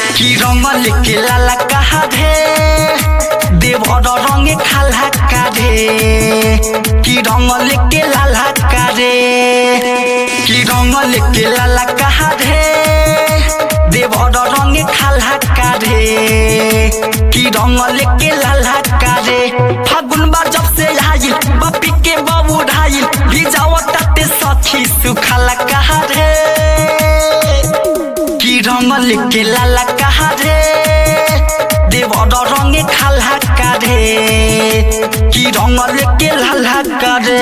कि रंग लेके लाला कहा रे देवर रंगे खाला का रे कि रंग लेके लाला का रे कि रंग लेके लाला कहा रे देवर रंगे खाला का रे कि रंग लेके लाला का रे फागुन बा जब से आइल बपी के बाबू ढाइल भिजावताते सखी सुखाला कहा रे कि रंग लेके लाला कहा रे देवर रंगे खाला का रे कि रंग लेके लाला का रे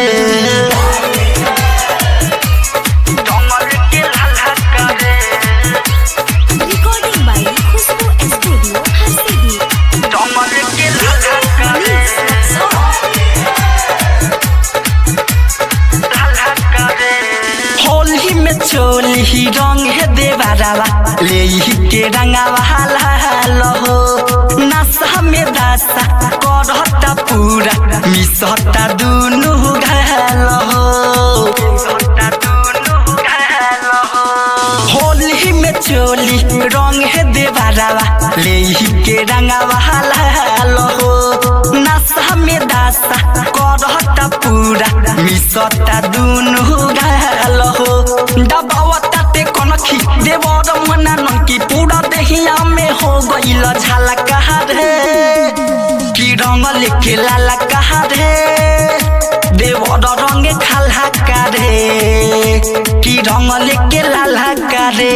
रंग लेके लाला का रे recording by Khushboo studio Harsiddhi. रंग लेके लाला का रे लाला का रे होली में चोली रंग है देवरावा ले के रंगावा हाला हो नशा में दासा करता पूरा मिसता दुनु घाल हो होली में चोली रंग है देवरावा ले के रंगावा हाला हो नशा में दासा करता पूरा मिसता दुनु घाल हो दबावता ते कनखी देवर मना नंकी पूरा देहिया में हो गइल झाला कहा रे कि रंग लेके लाला कहा रे देवर रंगे खाला का रे कि रंग लेके लाला का रे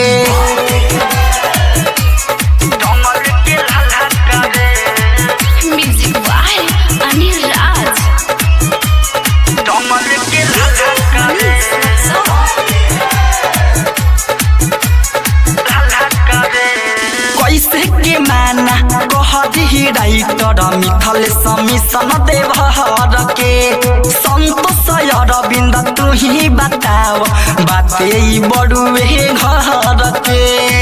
रंग लेके लाला का रे म्यूजिक बाय अनिल राज। रंग लेके लाला का रे कैसे के माना कहदी राइटर मिथल समिशन देवहर के संतोष अरविंद तू ही बताओ बाते बड़ुए घर के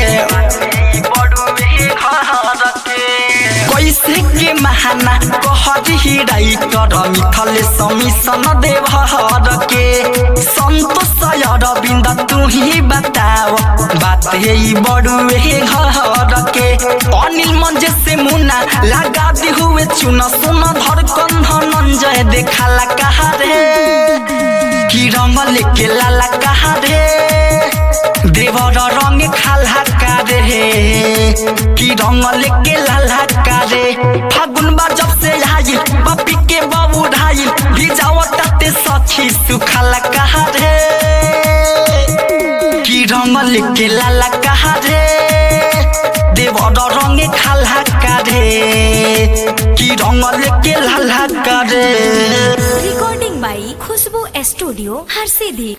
कैसे के महाना कहदी राइटर मिथल समिशन देवहर के संतोष अरविंद तू ही बताओ बाते बड़ुए घर के अनिल मंजे से मुन्ना लगा दी हुए चुना सोना धड़कन धनंजय देखाला कहा रे कि रंग लेके लाला कहा रे देवर रंगे खाला का रे कि रंग लेके लाला का रे फागुन बा जब से आइल बपी के बाबू ढाइल भिजावताते सखी सुखाला कहा रे कि रंग लेके लाला कहा रे देवर रंगे खाला का रे कि रंग लेके लाला का रे recording by Khushboo studio Harsiddhi.